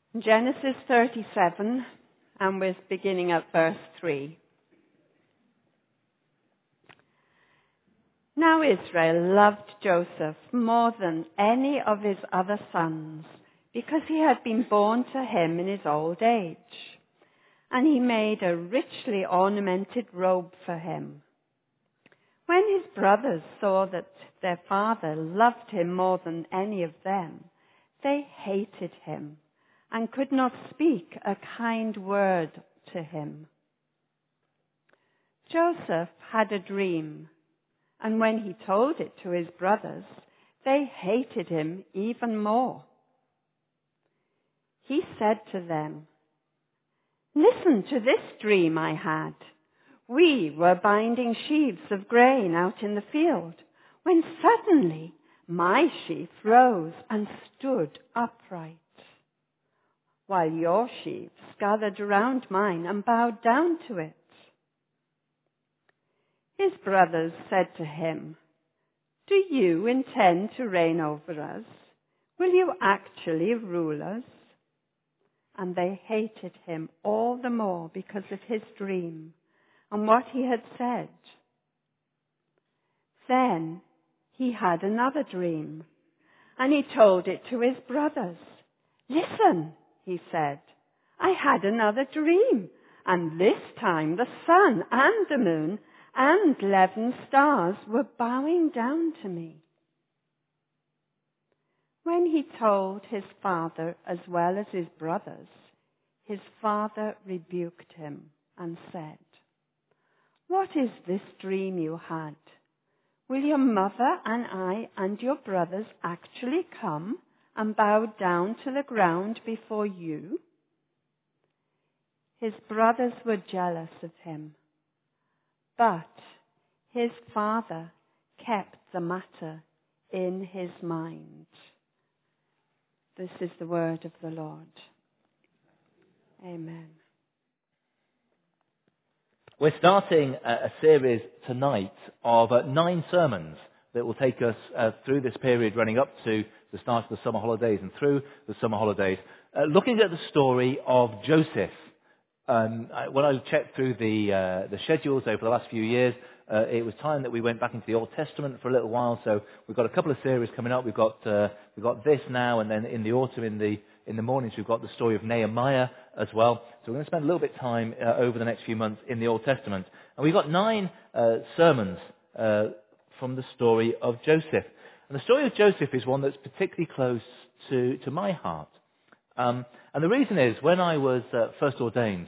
Genesis 37, and we're beginning at verse 3. Now Israel loved Joseph more than any of his other sons, because he had been born to him in his old age. And he made a richly ornamented robe for him. When his brothers saw that their father loved him more than any of them, they hated him and could not speak a kind word to him. Joseph had a dream, and when he told it to his brothers, they hated him even more. He said to them, "Listen to this dream I had. We were binding sheaves of grain out in the field, when suddenly my sheaf rose and stood upright, while your sheaves gathered around mine and bowed down to it." His brothers said to him, "Do you intend to reign over us? Will you actually rule us?" And they hated him all the more because of his dream and what he had said. Then he had another dream, and he told it to his brothers. "Listen," he said, "I had another dream, and this time the sun and the moon and 11 stars were bowing down to me." When he told his father as well as his brothers, his father rebuked him and said, "What is this dream you had? Will your mother and I and your brothers actually come and bow down to the ground before you?" His brothers were jealous of him, but his father kept the matter in his mind. This is the word of the Lord. Amen. We're starting a series tonight of 9 sermons that will take us through this period running up to the start of the summer holidays and through the summer holidays, looking at the story of Joseph. When I checked through the schedules over the last few years, it was time that we went back into the Old Testament for a little while. So we've got a couple of series coming up. We've got this now, and then in the autumn, in the mornings, we've got the story of Nehemiah as well. So we're going to spend a little bit of time over the next few months in the Old Testament, and we've got 9 sermons from the story of Joseph. And the story of Joseph is one that's particularly close to my heart. And the reason is, when I was first ordained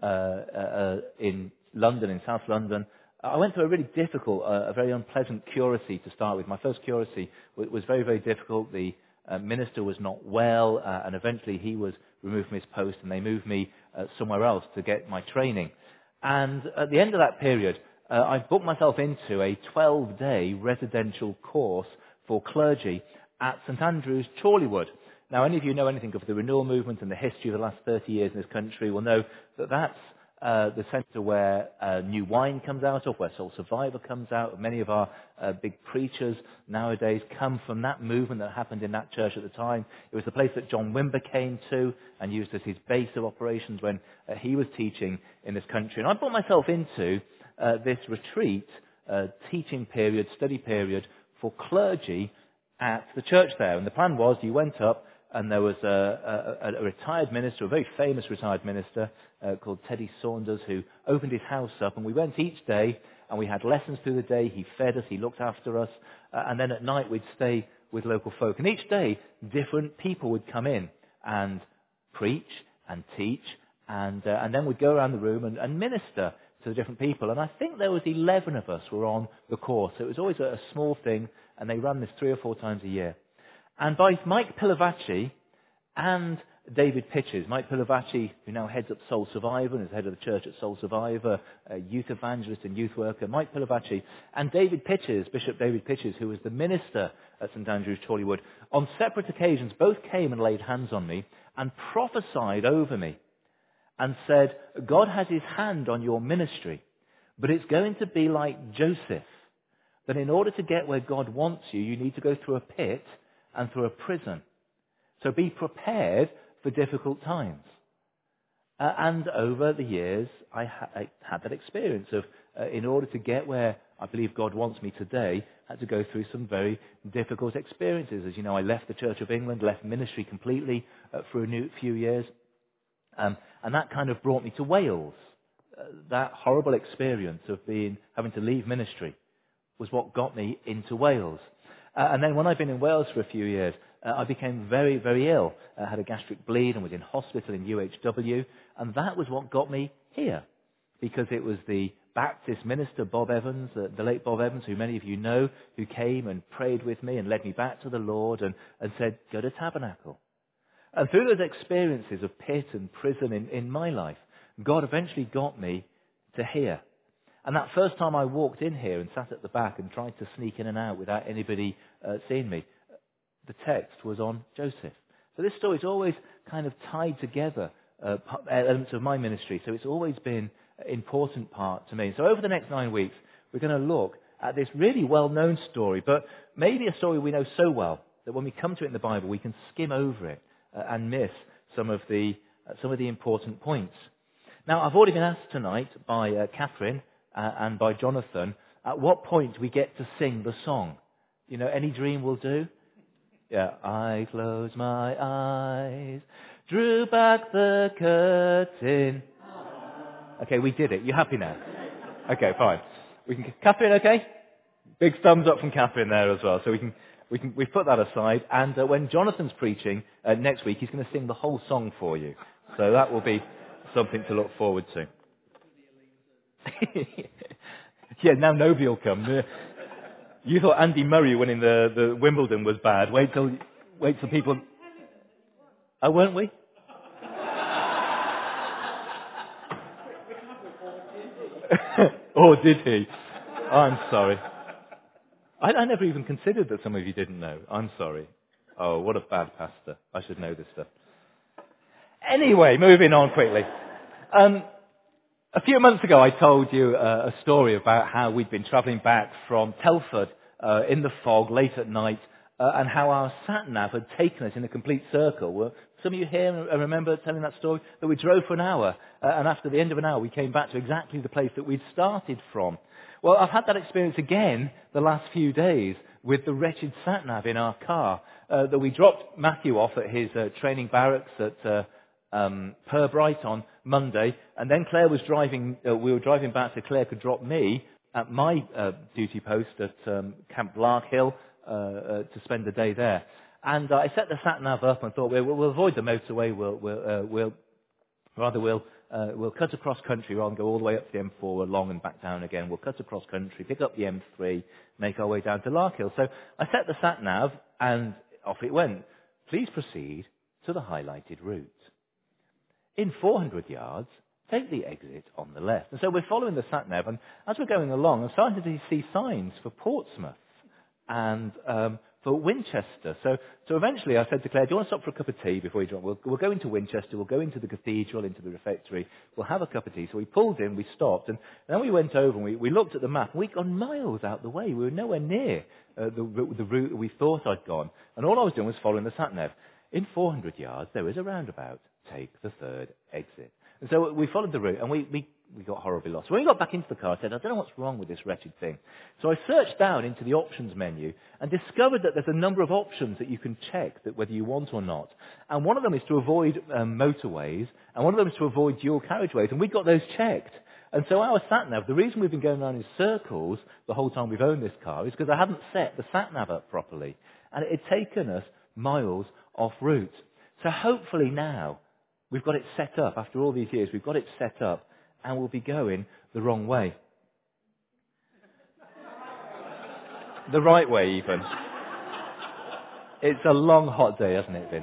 in London, in South London, I went through a really difficult, a very unpleasant curacy to start with. My first curacy was very, very difficult. The minister was not well, and eventually he was removed from his post, and they moved me somewhere else to get my training. And at the end of that period, I booked myself into a 12-day residential course for clergy at St Andrew's, Chorleywood. Now, any of you know anything of the renewal movement and the history of the last 30 years in this country will know that that's the centre where New Wine comes out of, where Soul Survivor comes out. Many of our big preachers nowadays come from that movement that happened in that church at the time. It was the place that John Wimber came to and used as his base of operations when he was teaching in this country. And I brought myself into this retreat, teaching period, study period for clergy at the church there. And the plan was, you went up, and there was a retired minister, a very famous retired minister called Teddy Saunders, who opened his house up, and we went each day, and we had lessons through the day. He fed us, he looked after us, and then at night we'd stay with local folk. And each day, different people would come in and preach and teach, and then we'd go around the room and minister to the different people. And I think there was 11 of us were on the course. So it was always a small thing, and they ran this 3 or 4 times a year. And both Mike Pilavachi and David Pitches, Mike Pilavachi, who now heads up Soul Survivor and is head of the church at Soul Survivor, a youth evangelist and youth worker, Mike Pilavachi, and David Pitches, Bishop David Pitches, who was the minister at St Andrew's, Chorleywood, on separate occasions both came and laid hands on me and prophesied over me and said, God has his hand on your ministry, but it's going to be like Joseph, that in order to get where God wants you, you need to go through a pit and through a prison. So be prepared for difficult times. And over the years, I had that experience of, in order to get where I believe God wants me today, I had to go through some very difficult experiences. As you know, I left the Church of England, left ministry completely for a few years. And that kind of brought me to Wales. That horrible experience of having to leave ministry was what got me into Wales. And then when I'd been in Wales for a few years, I became very, very ill. I had a gastric bleed and was in hospital in UHW. And that was what got me here. Because it was the Baptist minister, Bob Evans, the late Bob Evans, who many of you know, who came and prayed with me and led me back to the Lord and said, go to Tabernacle. And through those experiences of pit and prison in my life, God eventually got me to here. And that first time I walked in here and sat at the back and tried to sneak in and out without anybody seeing me, the text was on Joseph. So this story's always kind of tied together elements of my ministry. So it's always been an important part to me. So over the next 9 weeks, we're going to look at this really well-known story, but maybe a story we know so well that when we come to it in the Bible, we can skim over it and miss some of the important points. Now, I've already been asked tonight by Catherine and by Jonathan at what point we get to sing the song. You know, any dream will do? Yeah, I close my eyes, drew back the curtain. Okay, we did it. You happy now? Okay, fine. Catherine, okay? Big thumbs up from Catherine there as well. So we've put that aside. And when Jonathan's preaching next week, he's going to sing the whole song for you. So that will be something to look forward to. Yeah, now nobody will come. You thought Andy Murray winning the Wimbledon was bad. Wait till people. Oh, weren't we? Or did he? I'm sorry. I never even considered that some of you didn't know. I'm sorry. Oh, what a bad pastor. I should know this stuff. Anyway, moving on quickly. A few months ago, I told you a story about how we'd been travelling back from Telford in the fog late at night, and how our sat-nav had taken us in a complete circle. Were some of you here remember telling that story? That we drove for an hour, and after the end of an hour, we came back to exactly the place that we'd started from. Well, I've had that experience again the last few days with the wretched sat-nav in our car, that we dropped Matthew off at his training barracks at Pirbright on Monday, and then Claire was driving. We were driving back so Claire could drop me at my duty post at Camp Larkhill to spend the day there. And I set the sat nav up and thought we'll avoid the motorway. We'll cut across country rather than go all the way up to the M4 along and back down again. We'll cut across country, pick up the M3, make our way down to Larkhill. So I set the sat nav and off it went. Please proceed to the highlighted route. In 400 yards, take the exit on the left. And so we're following the sat-nav, and as we're going along, I'm starting to see signs for Portsmouth and for Winchester. So eventually I said to Claire, do you want to stop for a cup of tea before you drive? We'll go into Winchester, we'll go into the cathedral, into the refectory, we'll have a cup of tea. So we pulled in, we stopped, and then we went over and we looked at the map, and we'd gone miles out the way. We were nowhere near the route that we thought I'd gone. And all I was doing was following the sat-nav. In 400 yards, there is a roundabout. Take the third exit. And so we followed the route, and we got horribly lost. When we got back into the car, I said, I don't know what's wrong with this wretched thing. So I searched down into the options menu and discovered that there's a number of options that you can check that whether you want or not. And one of them is to avoid motorways, and one of them is to avoid dual carriageways, and we got those checked. And so our sat-nav, the reason we've been going around in circles the whole time we've owned this car is because I hadn't set the sat-nav up properly. And it had taken us miles off route. So hopefully now, we've got it set up. After all these years, we've got it set up, and we'll be going the wrong way. The right way, even. It's a long, hot day, hasn't it been?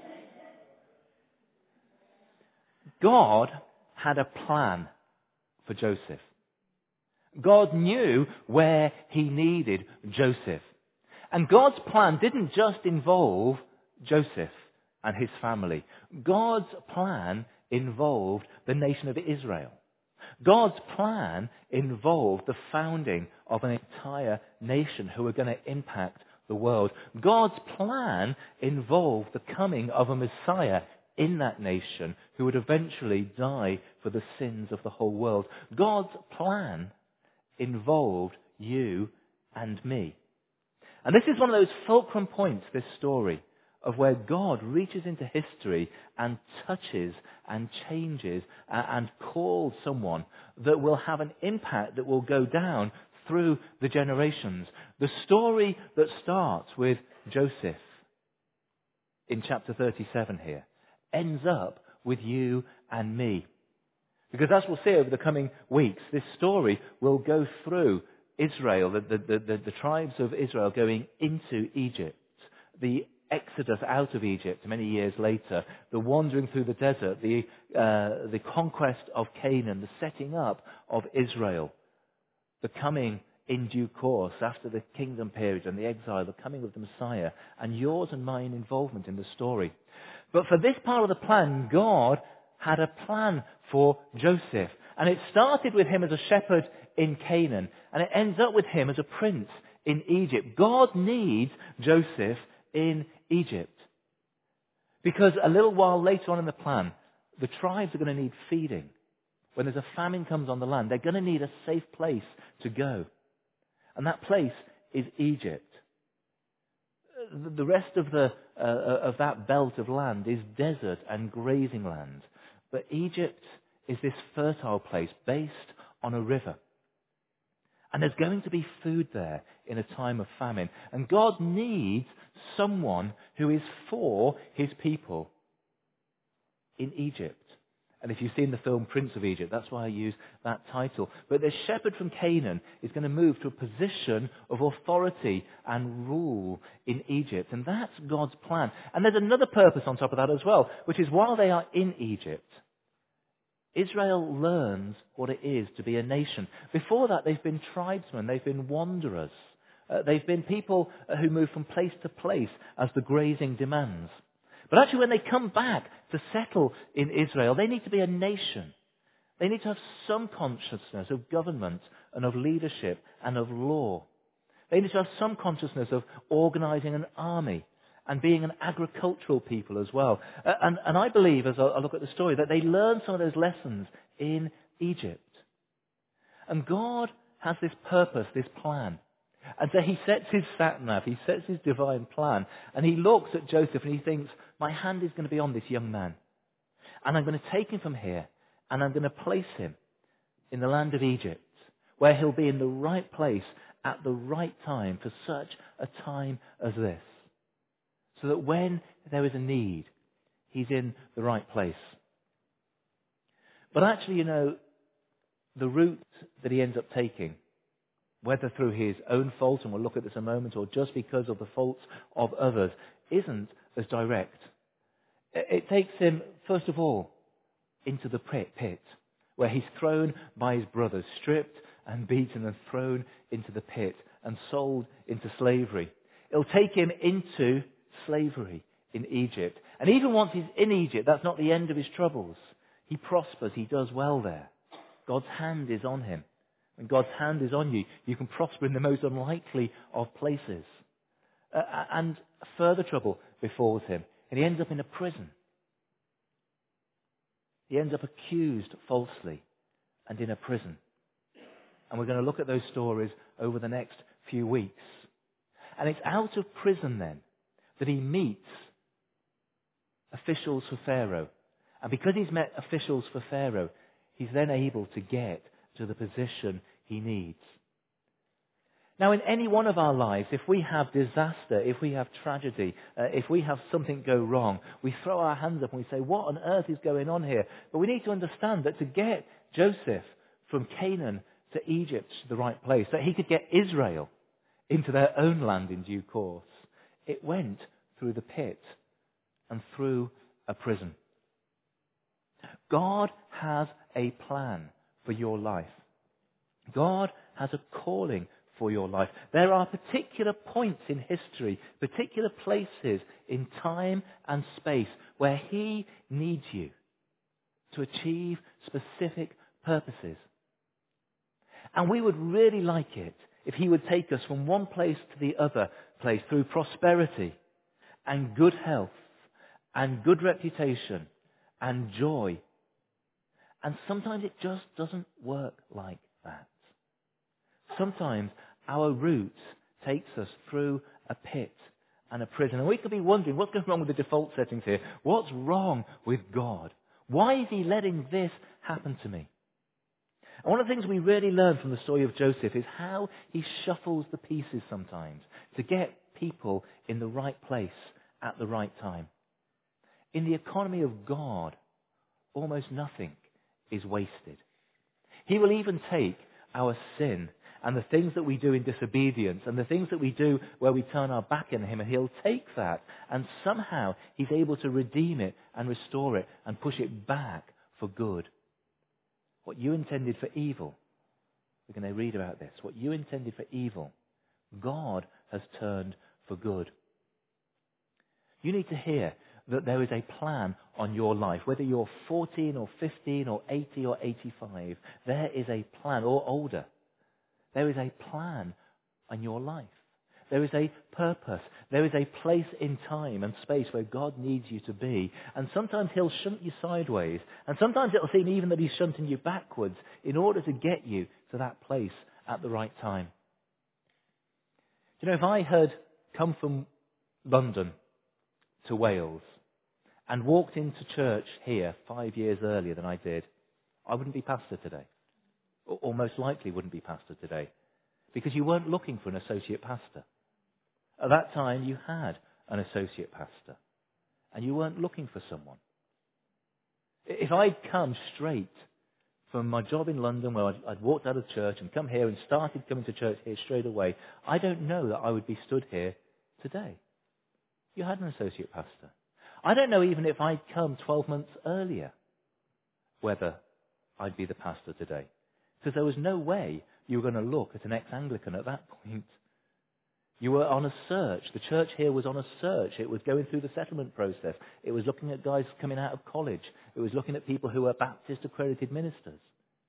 God had a plan for Joseph. God knew where he needed Joseph. And God's plan didn't just involve Joseph and his family. God's plan involved the nation of Israel. God's plan involved the founding of an entire nation who were going to impact the world. God's plan involved the coming of a Messiah in that nation who would eventually die for the sins of the whole world. God's plan involved you and me. And this is one of those fulcrum points, this story, of where God reaches into history and touches and changes and calls someone that will have an impact that will go down through the generations. The story that starts with Joseph in chapter 37 here ends up with you and me. Because as we'll see over the coming weeks, this story will go through Israel, the tribes of Israel going into Egypt, the exodus out of Egypt many years later, the wandering through the desert, the conquest of Canaan, the setting up of Israel, the coming in due course after the kingdom period and the exile, the coming of the Messiah, and yours and mine involvement in the story. But for this part of the plan, God had a plan for Joseph. And it started with him as a shepherd in Canaan, and it ends up with him as a prince in Egypt. God needs Joseph in Egypt. Because a little while later on in the plan, the tribes are going to need feeding. When there's a famine comes on the land, they're going to need a safe place to go. And that place is Egypt. The rest of that belt of land is desert and grazing land. But Egypt is this fertile place based on a river. And there's going to be food there in a time of famine. And God needs someone who is for his people in Egypt. And if you've seen the film Prince of Egypt, that's why I use that title. But the shepherd from Canaan is going to move to a position of authority and rule in Egypt. And that's God's plan. And there's another purpose on top of that as well, which is while they are in Egypt, Israel learns what it is to be a nation. Before that, they've been tribesmen, they've been wanderers. They've been people who move from place to place as the grazing demands. But actually, when they come back to settle in Israel, they need to be a nation. They need to have some consciousness of government and of leadership and of law. They need to have some consciousness of organizing an army and being an agricultural people as well. And I believe, as I look at the story, that they learn some of those lessons in Egypt. And God has this purpose, this plan. And so he sets his sat-nav, he sets his divine plan, and he looks at Joseph and he thinks, my hand is going to be on this young man. And I'm going to take him from here, and I'm going to place him in the land of Egypt, where he'll be in the right place at the right time for such a time as this. So that when there is a need, he's in the right place. But actually, the route that he ends up taking, whether through his own fault, and we'll look at this in a moment, or just because of the faults of others, isn't as direct. It takes him, first of all, into the pit, where he's thrown by his brothers, stripped and beaten and thrown into the pit and sold into slavery. It'll take him into slavery in Egypt. And even once he's in Egypt, that's not the end of his troubles. He prospers, he does well there. God's hand is on him. When God's hand is on you, you can prosper in the most unlikely of places. And further trouble befalls him, and he ends up in a prison. He ends up accused falsely and in a prison. And we're going to look at those stories over the next few weeks. And it's out of prison then that he meets officials for Pharaoh. And because he's met officials for Pharaoh, he's then able to get to the position he needs. Now, in any one of our lives, if we have disaster, if we have tragedy, if we have something go wrong, we throw our hands up and we say, what on earth is going on here? But we need to understand that to get Joseph from Canaan to Egypt to the right place, that he could get Israel into their own land in due course, it went through the pit and through a prison. God has a plan for your life. God has a calling for your life. There are particular points in history, particular places in time and space where he needs you to achieve specific purposes. And we would really like it if he would take us from one place to the other place through prosperity and good health and good reputation and joy. And sometimes it just doesn't work like that. Sometimes our route takes us through a pit and a prison. And we could be wondering, what's going wrong with the default settings here? What's wrong with God? Why is he letting this happen to me? And one of the things we really learn from the story of Joseph is how he shuffles the pieces sometimes to get people in the right place at the right time. In the economy of God, almost nothing is wasted. He will even take our sin and the things that we do in disobedience and the things that we do where we turn our back on him, and he'll take that and somehow he's able to redeem it and restore it and push it back for good. What you intended for evil, we're going to read about this, what you intended for evil, God has turned for good. You need to hear that there is a plan on your life. Whether you're 14 or 15 or 80 or 85, there is a plan, or older. There is a plan on your life. There is a purpose. There is a place in time and space where God needs you to be. And sometimes he'll shunt you sideways. And sometimes it'll seem even that he's shunting you backwards in order to get you to that place at the right time. You know, if I had come from London to Wales and walked into church here 5 years earlier than I did, I wouldn't be pastor today. Or most likely wouldn't be pastor today. Because you weren't looking for an associate pastor. At that time, you had an associate pastor. And you weren't looking for someone. If I'd come straight from my job in London, where I'd walked out of church and come here and started coming to church here straight away, I don't know that I would be stood here today. You had an associate pastor. I don't know even if I'd come 12 months earlier, whether I'd be the pastor today. Because there was no way you were going to look at an ex-Anglican at that point. You were on a search. The church here was on a search. It was going through the settlement process. It was looking at guys coming out of college. It was looking at people who were Baptist accredited ministers.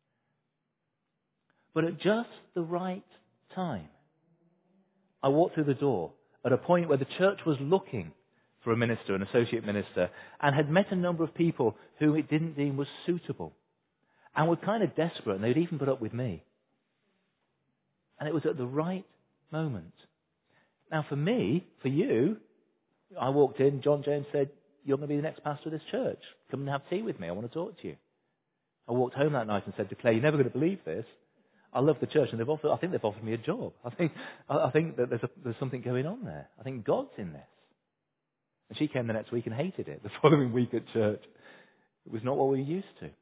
But at just the right time, I walked through the door at a point where the church was looking for a minister, an associate minister, and had met a number of people who it didn't deem was suitable. And were kind of desperate, and they'd even put up with me. And it was at the right moment. Now for me, for you, I walked in, John James said, "You're going to be the next pastor of this church. Come and have tea with me. I want to talk to you." I walked home that night and said to Claire, "You're never going to believe this. I love the church, and I think they've offered me a job. I think that there's something going on there. I think God's in this." And she came the next week and hated it. The following week at church, it was not what we were used to.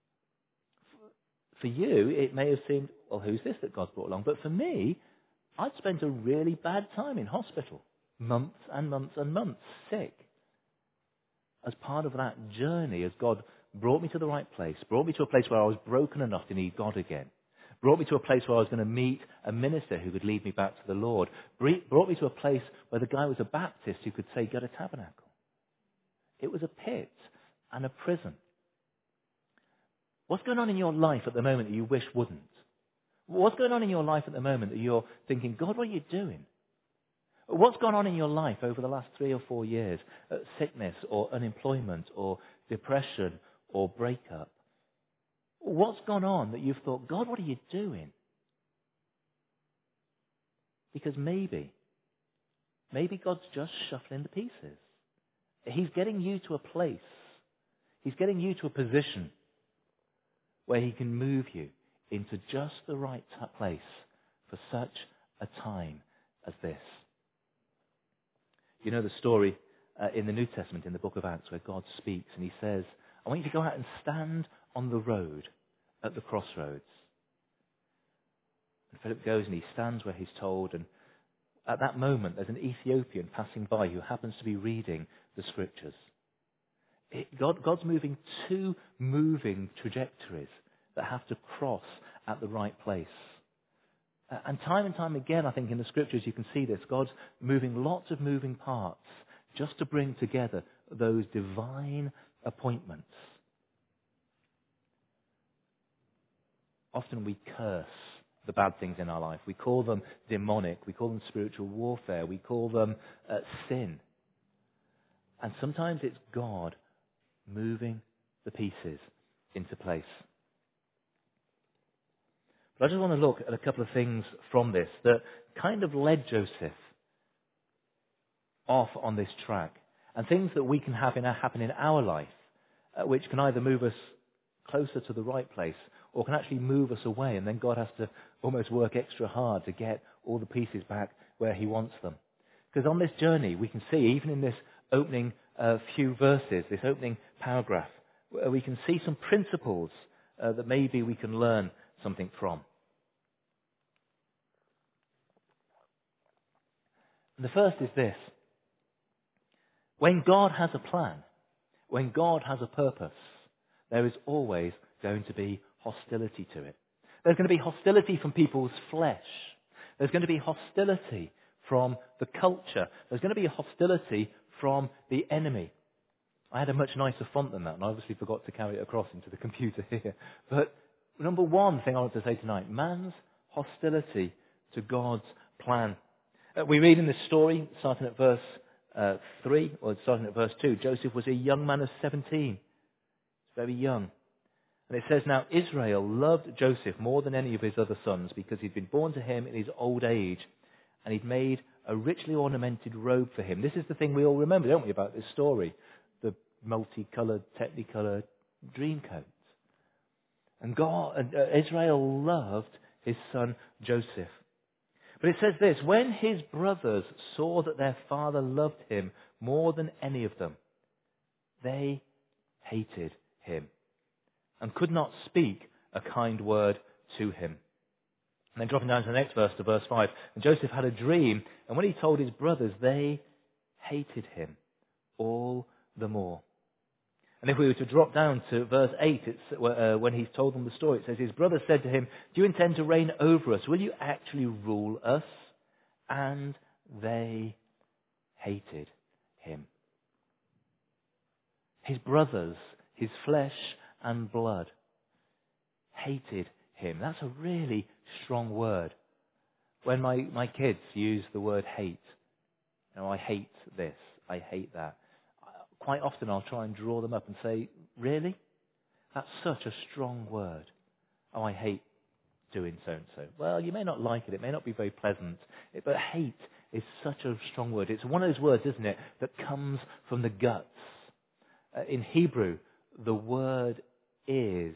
For you, it may have seemed, well, who's this that God's brought along? But for me, I'd spent a really bad time in hospital. Months and months and months, sick. As part of that journey, as God brought me to the right place, brought me to a place where I was broken enough to need God again, brought me to a place where I was going to meet a minister who could lead me back to the Lord, brought me to a place where the guy was a Baptist who could say, "Go to tabernacle." It was a pit and a prison. What's going on in your life at the moment that you wish wouldn't? What's going on in your life at the moment that you're thinking, "God, what are you doing?" What's gone on in your life over the last 3 or 4 years? Sickness or unemployment or depression or breakup? What's gone on that you've thought, "God, what are you doing?" Because maybe God's just shuffling the pieces. He's getting you to a place. He's getting you to a position where he can move you into just the right place for such a time as this. You know the story in the New Testament, in the book of Acts, where God speaks and he says, "I want you to go out and stand on the road at the crossroads." And Philip goes and he stands where he's told, and at that moment there's an Ethiopian passing by who happens to be reading the scriptures. God's moving two moving trajectories that have to cross at the right place. And time again, I think in the scriptures you can see this. God's moving lots of moving parts just to bring together those divine appointments. Often we curse the bad things in our life. We call them demonic. We call them spiritual warfare. We call them sin. And sometimes it's God moving the pieces into place. But I just want to look at a couple of things from this that kind of led Joseph off on this track, and things that we can have happen in our life, which can either move us closer to the right place or can actually move us away, and then God has to almost work extra hard to get all the pieces back where he wants them. Because on this journey, we can see, even in this opening few verses, this opening paragraph, we can see some principles that maybe we can learn something from. And the first is this. When God has a plan, when God has a purpose, there is always going to be hostility to it. There's going to be hostility from people's flesh. There's going to be hostility from the culture. There's going to be hostility from the enemy. I had a much nicer font than that, and I obviously forgot to carry it across into the computer here. But number one thing I want to say tonight, man's hostility to God's plan. We read in this story, starting at verse 3, or starting at verse 2, Joseph was a young man of 17. Very young. And it says, now Israel loved Joseph more than any of his other sons because he'd been born to him in his old age, and he'd made a richly ornamented robe for him. This is the thing we all remember, don't we, about this story? The multicolored, technicolored dream coat. And Israel loved his son Joseph. But it says this, when his brothers saw that their father loved him more than any of them, they hated him and could not speak a kind word to him. And then dropping down to the next verse, to verse 5, and Joseph had a dream, and when he told his brothers, they hated him all the more. And if we were to drop down to verse 8, it's when he's told them the story, it says, his brother said to him, do you intend to reign over us? Will you actually rule us? And they hated him. His brothers, his flesh and blood, hated him. That's a really strong word. When my kids use the word hate, I hate this, I hate that. Quite often I'll try and draw them up and say, really? That's such a strong word. Oh, I hate doing so and so. Well, you may not like it. It may not be very pleasant. But hate is such a strong word. It's one of those words, isn't it, that comes from the guts. In Hebrew, the word is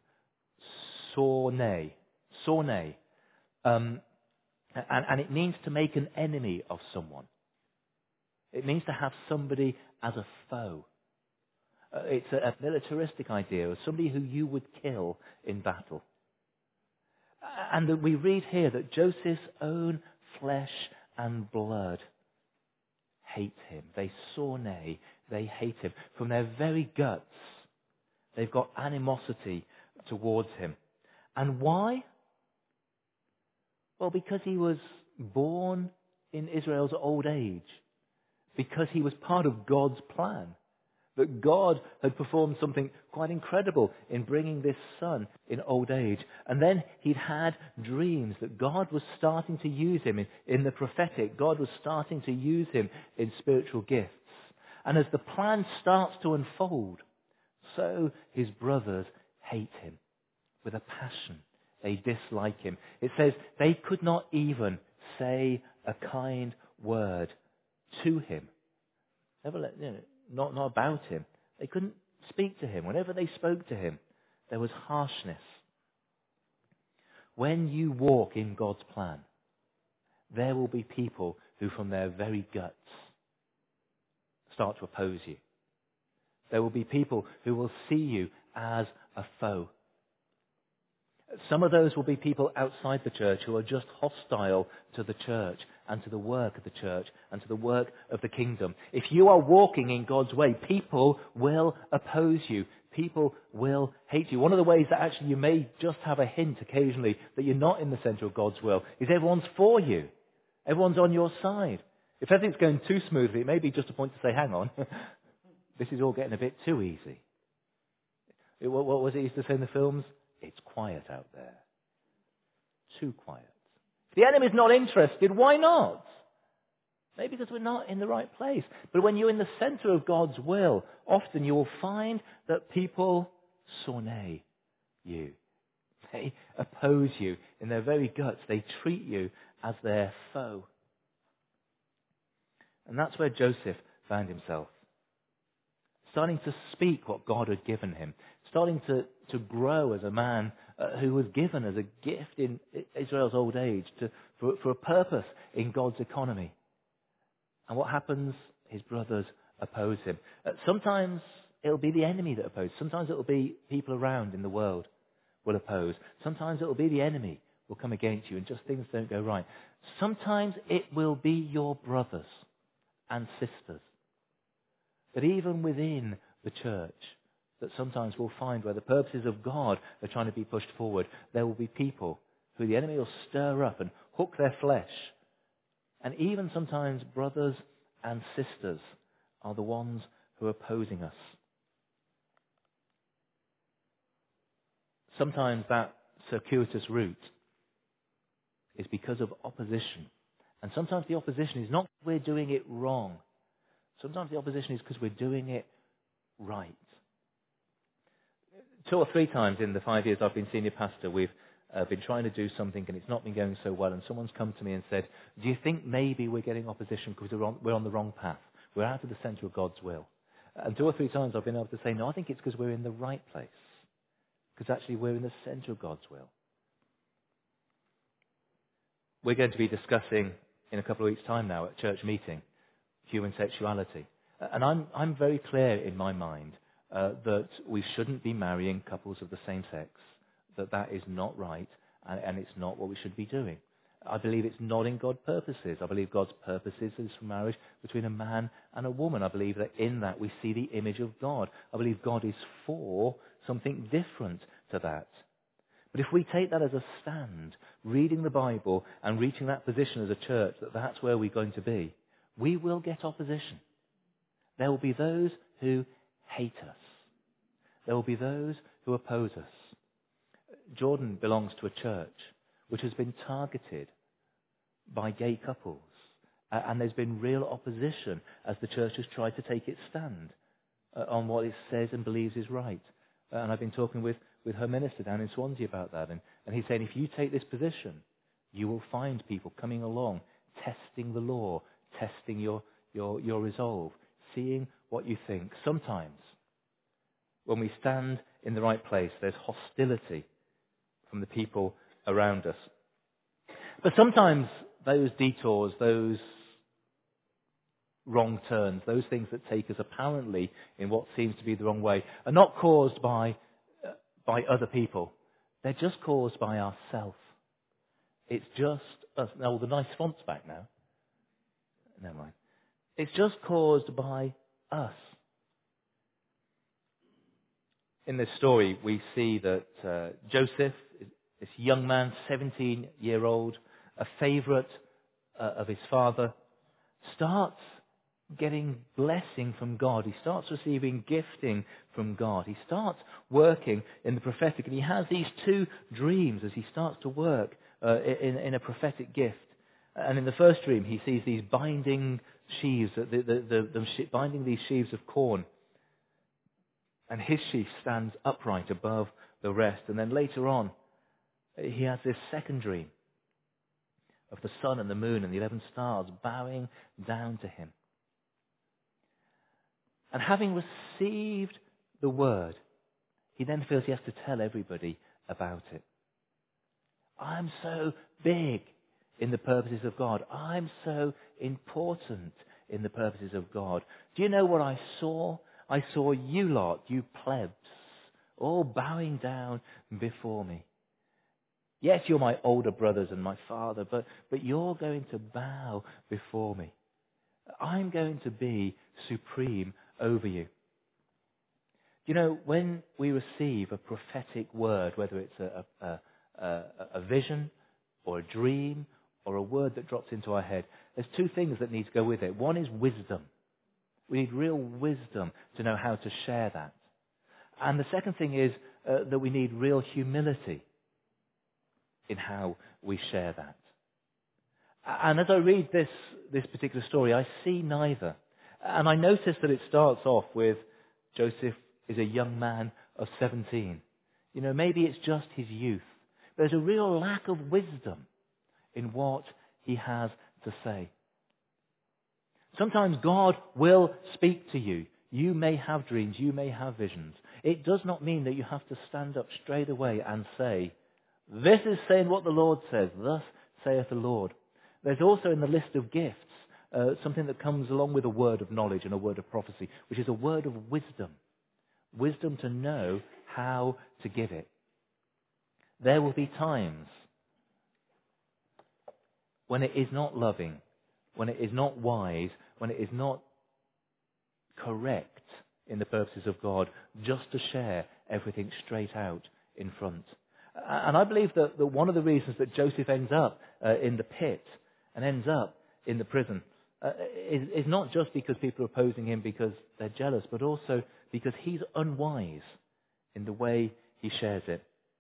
sorne. Sorne. And it means to make an enemy of someone. It means to have somebody as a foe. It's a militaristic idea of somebody who you would kill in battle. And that we read here that Joseph's own flesh and blood hate him. They sorne, they hate him. From their very guts, they've got animosity towards him. And why? Well, because he was born in Israel's old age. Because he was part of God's plan. That God had performed something quite incredible in bringing this son in old age. And then he'd had dreams that God was starting to use him in the prophetic. God was starting to use him in spiritual gifts. And as the plan starts to unfold, so his brothers hate him with a passion. They dislike him. It says they could not even say a kind word to him. Not about him. They couldn't speak to him. Whenever they spoke to him, there was harshness. When you walk in God's plan, there will be people who from their very guts start to oppose you. There will be people who will see you as a foe. Some of those will be people outside the church who are just hostile to the church and to the work of the church and to the work of the kingdom. If you are walking in God's way, people will oppose you. People will hate you. One of the ways that actually you may just have a hint occasionally that you're not in the center of God's will is everyone's for you. Everyone's on your side. If everything's going too smoothly, it may be just a point to say, hang on, this is all getting a bit too easy. What was it used to say in the films? It's quiet out there. Too quiet. If the enemy's not interested, why not? Maybe because we're not in the right place. But when you're in the center of God's will, often you will find that people sornay you. They oppose you in their very guts. They treat you as their foe. And that's where Joseph found himself. Starting to speak what God had given him. Starting to grow as a man who was given as a gift in Israel's old age for a purpose in God's economy. And what happens? His brothers oppose him. Sometimes it'll be the enemy that opposes. Sometimes it'll be people around in the world will oppose. Sometimes it'll be the enemy will come against you and just things don't go right. Sometimes it will be your brothers and sisters. But even within the church, that sometimes we'll find where the purposes of God are trying to be pushed forward, there will be people who the enemy will stir up and hook their flesh. And even sometimes brothers and sisters are the ones who are opposing us. Sometimes that circuitous route is because of opposition. And sometimes the opposition is not because we're doing it wrong. Sometimes the opposition is because we're doing it right. 2 or 3 times in the 5 years I've been senior pastor, we've been trying to do something and it's not been going so well. And someone's come to me and said, do you think maybe we're getting opposition because we're on the wrong path? We're out of the centre of God's will. And 2 or 3 times I've been able to say, no, I think it's because we're in the right place. Because actually we're in the centre of God's will. We're going to be discussing in a couple of weeks' time now at church meeting human sexuality. And I'm very clear in my mind that we shouldn't be marrying couples of the same sex, that is not right, and it's not what we should be doing. I believe it's not in God's purposes. I believe God's purposes is for marriage between a man and a woman. I believe that in that we see the image of God. I believe God is for something different to that. But if we take that as a stand, reading the Bible and reaching that position as a church, that that's where we're going to be, we will get opposition. There will be those who hate us. There will be those who oppose us. Jordan belongs to a church which has been targeted by gay couples. And there's been real opposition as the church has tried to take its stand on what it says and believes is right. And I've been talking with her minister down in Swansea about that. And he's saying, if you take this position, you will find people coming along, testing the law, testing your resolve, seeing what you think. Sometimes, when we stand in the right place, there's hostility from the people around us. But sometimes those detours, those wrong turns, those things that take us apparently in what seems to be the wrong way, are not caused by other people. They're just caused by ourselves. It's just us. Now, the nice font's back now. Never mind. It's just caused by us. In this story, we see that Joseph, this young man, 17-year-old, a favourite of his father, starts getting blessing from God. He starts receiving gifting from God. He starts working in the prophetic, and he has these 2 dreams as he starts to work in a prophetic gift. And in the first dream, he sees these binding sheaves, binding these sheaves of corn. And his sheaf stands upright above the rest. And then later on, he has this second dream of the sun and the moon and the 11 stars bowing down to him. And having received the word, he then feels he has to tell everybody about it. I'm so big in the purposes of God. I'm so important in the purposes of God. Do you know what I saw? I saw you lot, you plebs, all bowing down before me. Yes, you're my older brothers and my father, but you're going to bow before me. I'm going to be supreme over you. You know, when we receive a prophetic word, whether it's a vision or a dream or a word that drops into our head, there's 2 things that need to go with it. One is wisdom. We need real wisdom to know how to share that. And the second thing is that we need real humility in how we share that. And as I read this this particular story, I see neither. And I notice that it starts off with Joseph is a young man of 17. Maybe it's just his youth. There's a real lack of wisdom in what he has to say. Sometimes God will speak to you. You may have dreams, you may have visions. It does not mean that you have to stand up straight away and say, this is saying what the Lord says, thus saith the Lord. There's also in the list of gifts something that comes along with a word of knowledge and a word of prophecy, which is a word of wisdom. Wisdom to know how to give it. There will be times when it is not loving, when it is not wise, when it is not correct in the purposes of God, just to share everything straight out in front. And I believe that one of the reasons that Joseph ends up in the pit and ends up in the prison is not just because people are opposing him because they're jealous, but also because he's unwise in the way he shares it.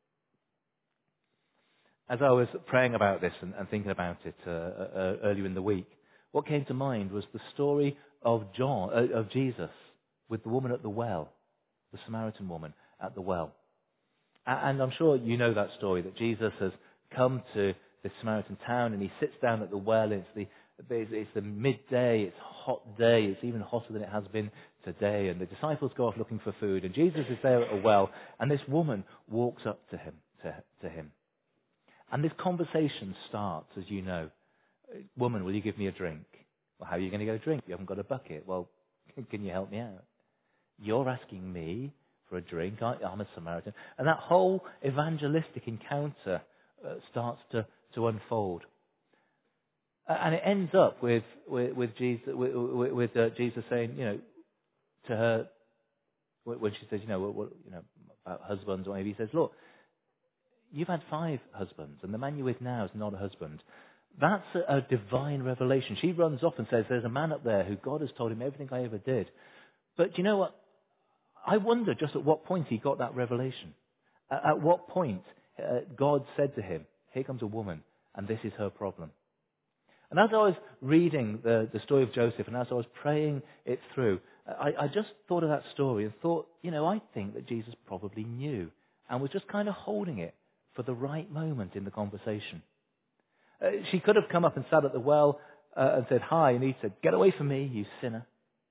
As I was praying about this and thinking about it earlier in the week, what came to mind was the story of Jesus with the woman at the well, the Samaritan woman at the well. And I'm sure you know that story, that Jesus has come to this Samaritan town and he sits down at the well. It's the midday, it's a hot day, it's even hotter than it has been today. And the disciples go off looking for food, and Jesus is there at a well, and this woman walks up to him. And this conversation starts, as you know. Woman, will you give me a drink? Well, how are you going to get a drink? You haven't got a bucket. Well, can you help me out? You're asking me for a drink. I'm a Samaritan. And that whole evangelistic encounter starts to unfold. And it ends up with Jesus, with Jesus saying, to her, when she says, about husbands, or maybe he says, look, you've had 5 husbands, and the man you're with now is not a husband. That's a divine revelation. She runs off and says, there's a man up there who God has told him everything I ever did. But do you know what? I wonder just at what point he got that revelation. At what point God said to him, here comes a woman, and this is her problem. And as I was reading the story of Joseph, and as I was praying it through, I just thought of that story and thought, I think that Jesus probably knew and was just kind of holding it for the right moment in the conversation. She could have come up and sat at the well and said, hi, and he said, get away from me, you sinner.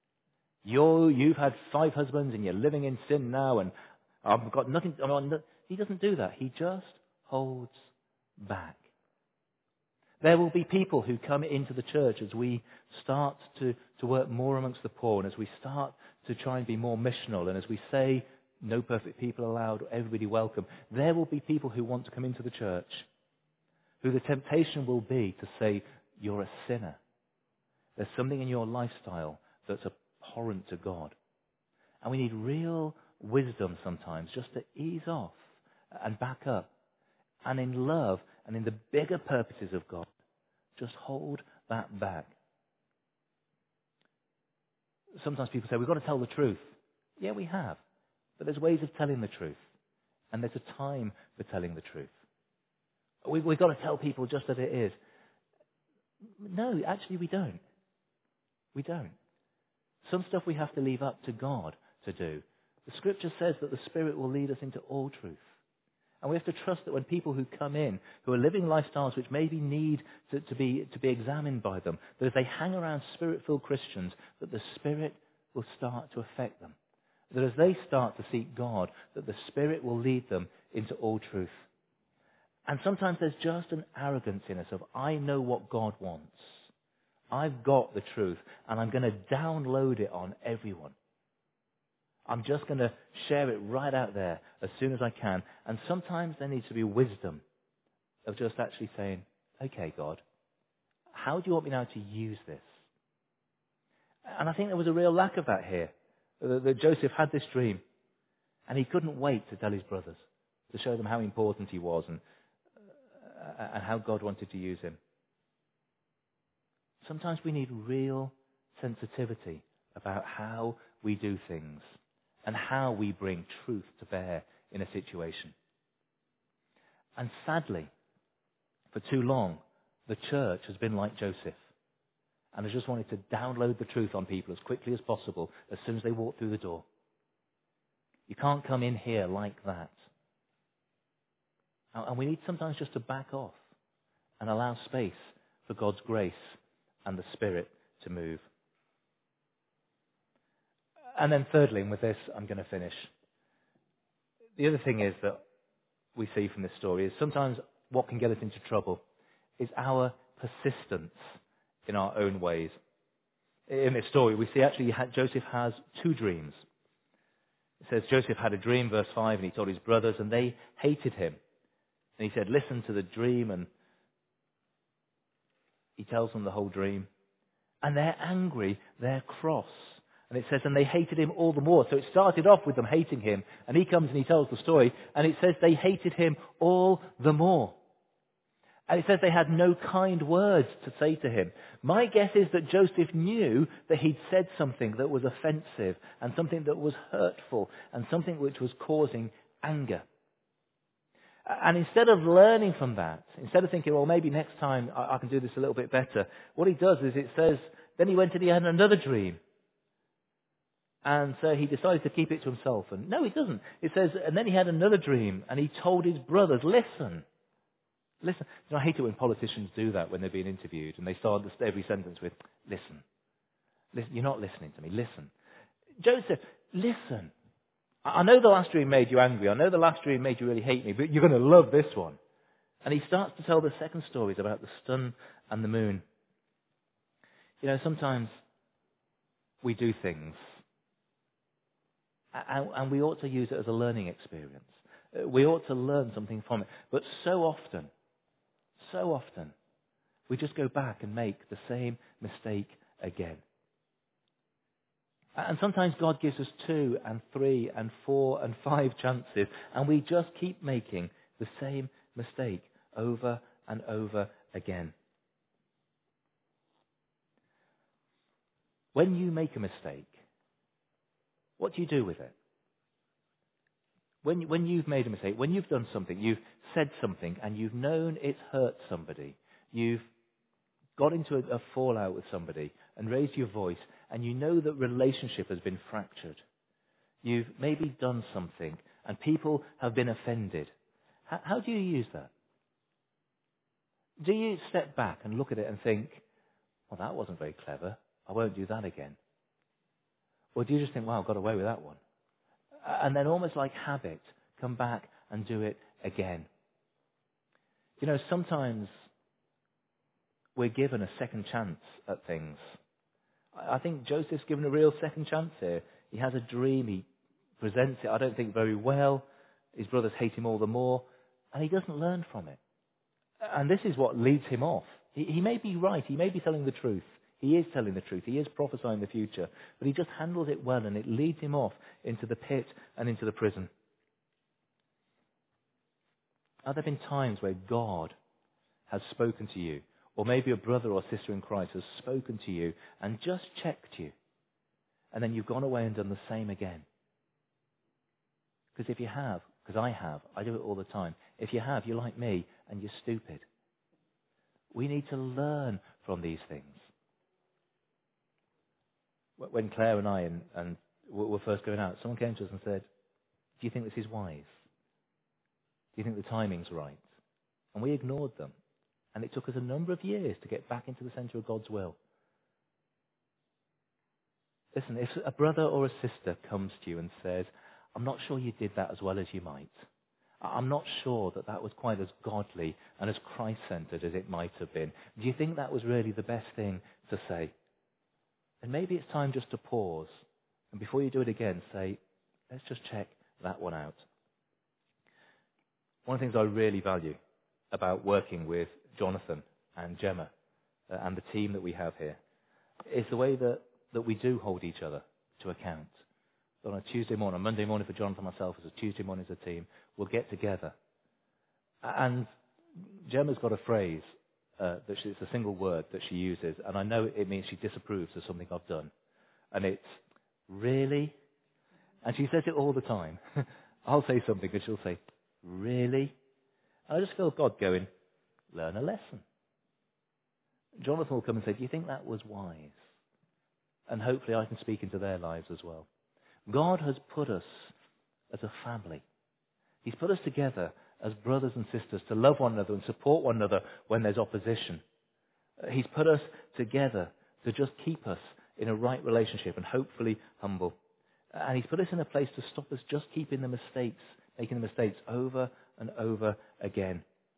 You've had 5 husbands and you're living in sin now, and I've got nothing. He doesn't do that. He just holds back. There will be people who come into the church as we start to work more amongst the poor, and as we start to try and be more missional, and as we say, no perfect people allowed, everybody welcome. There will be people who want to come into the church, who the temptation will be to say, you're a sinner. There's something in your lifestyle that's abhorrent to God. And we need real wisdom sometimes just to ease off and back up. And in love and in the bigger purposes of God, just hold that back. Sometimes people say, we've got to tell the truth. Yeah, we have. But there's ways of telling the truth. And there's a time for telling the truth. We've got to tell people just as it is. No, actually we don't. We don't. Some stuff we have to leave up to God to do. The Scripture says that the Spirit will lead us into all truth. And we have to trust that when people who come in, who are living lifestyles which maybe need to be examined by them, that if they hang around Spirit-filled Christians, that the Spirit will start to affect them. That as they start to seek God, that the Spirit will lead them into all truth. And sometimes there's just an arrogance in us of, I know what God wants. I've got the truth, and I'm going to download it on everyone. I'm just going to share it right out there as soon as I can. And sometimes there needs to be wisdom of just actually saying, okay, God, how do you want me now to use this? And I think there was a real lack of that here. That Joseph had this dream, and he couldn't wait to tell his brothers, to show them how important he was and how God wanted to use him. Sometimes we need real sensitivity about how we do things and how we bring truth to bear in a situation. And sadly, for too long, the church has been like Joseph. and has just wanted to download the truth on people as quickly as possible as soon as they walk through the door. You can't come in here like that. And we need sometimes just to back off and allow space for God's grace and the Spirit to move. And then thirdly, and with this I'm going to finish, the other thing is that we see from this story is sometimes what can get us into trouble is our persistence in our own ways. In this story, we see actually Joseph has two dreams. It says Joseph had a dream, verse 5, and he told his brothers, and they hated him. And he said, listen to the dream, and he tells them the whole dream. And they're angry, they're cross. And it says, and they hated him all the more. So it started off with them hating him, and he comes and he tells the story, and it says they hated him all the more. And it says they had no kind words to say to him. My guess is that Joseph knew that he'd said something that was offensive and something that was hurtful and something which was causing anger. And instead of learning from that, instead of thinking, well, maybe next time I can do this a little bit better, what he does is it says, then he went and he had another dream. And so he decided to keep it to himself. And no, he doesn't. It says, and then he had another dream and he told his brothers, listen. Listen. You know, I hate it when politicians do that when they're being interviewed and they start every sentence with, listen. Listen. You're not listening to me. Listen. Joseph, listen. I know the last dream made you angry. I know the last dream made you really hate me, but you're going to love this one. And he starts to tell the second stories about the sun and the moon. You know, sometimes we do things and we ought to use it as a learning experience. We ought to learn something from it. But so often, we just go back and make the same mistake again. And sometimes God gives us 2 and 3 and 4 and 5 chances, and we just keep making the same mistake over and over again. When you make a mistake, what do you do with it? When you've made a mistake, when you've done something, you've said something, and you've known it's hurt somebody, you've got into a fallout with somebody and raised your voice, and you know that relationship has been fractured. You've maybe done something, and people have been offended. How do you use that? Do you step back and look at it and think, well, that wasn't very clever. I won't do that again. Or do you just think, wow, I got away with that one? And then almost like habit, come back and do it again. You know, sometimes we're given a second chance at things. I think Joseph's given a real second chance here. He has a dream. He presents it, I don't think, very well. His brothers hate him all the more. And he doesn't learn from it. And this is what leads him off. He may be right. He may be telling the truth. He is telling the truth. He is prophesying the future. But he just handles it well, and it leads him off into the pit and into the prison. Have there been times where God has spoken to you, or maybe a brother or sister in Christ has spoken to you and just checked you, and then you've gone away and done the same again? Because if you have, because I do it all the time. If you have, you're like me, and you're stupid. We need to learn from these things. When Claire and I and were first going out, someone came to us and said, do you think this is wise? Do you think the timing's right? And we ignored them. And it took us a number of years to get back into the centre of God's will. Listen, if a brother or a sister comes to you and says, I'm not sure you did that as well as you might. I'm not sure that was quite as godly and as Christ-centered as it might have been. Do you think that was really the best thing to say? And maybe it's time just to pause. And before you do it again, say, let's just check that one out. One of the things I really value about working with Jonathan and Gemma and the team that we have here is the way that we do hold each other to account. On a Tuesday morning, a Monday morning for Jonathan and myself, as a Tuesday morning as a team, we'll get together. And Gemma's got a phrase, it's a single word that she uses, and I know it means she disapproves of something I've done. And it's, really? And she says it all the time. I'll say something and she'll say, really? And I just feel God going, learn a lesson. Jonathan will come and say, do you think that was wise? And hopefully I can speak into their lives as well. God has put us as a family. He's put us together as brothers and sisters to love one another and support one another when there's opposition. He's put us together to just keep us in a right relationship and hopefully humble. And he's put us in a place to stop us just making the mistakes over and over again.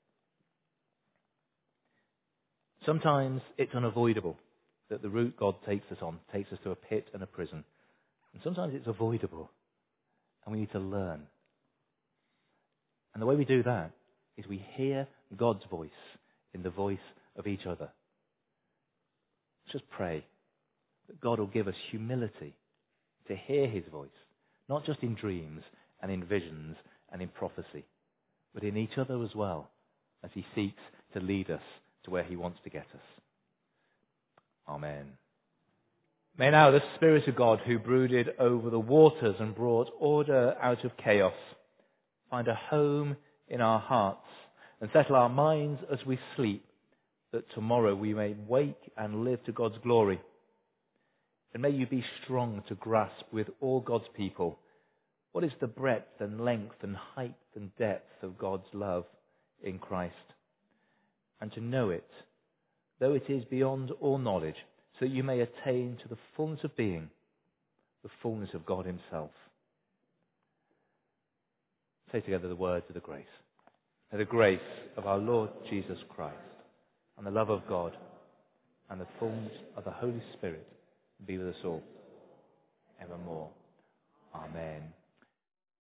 Sometimes it's unavoidable that the route God takes us on takes us to a pit and a prison. And sometimes it's avoidable, and we need to learn. And the way we do that is we hear God's voice in the voice of each other. Let's just pray that God will give us humility to hear his voice, not just in dreams and in visions and in prophecy, but in each other as well, as he seeks to lead us to where he wants to get us. Amen. May now the Spirit of God, who brooded over the waters and brought order out of chaos, find a home in our hearts and settle our minds as we sleep, that tomorrow we may wake and live to God's glory. And may you be strong to grasp with all God's people what is the breadth and length and height and depth of God's love in Christ, and to know it, though it is beyond all knowledge, so that you may attain to the fullness of being, the fullness of God himself. Say together the words of the grace. May the grace of our Lord Jesus Christ, and the love of God, and the fullness of the Holy Spirit be with us all, evermore. Amen.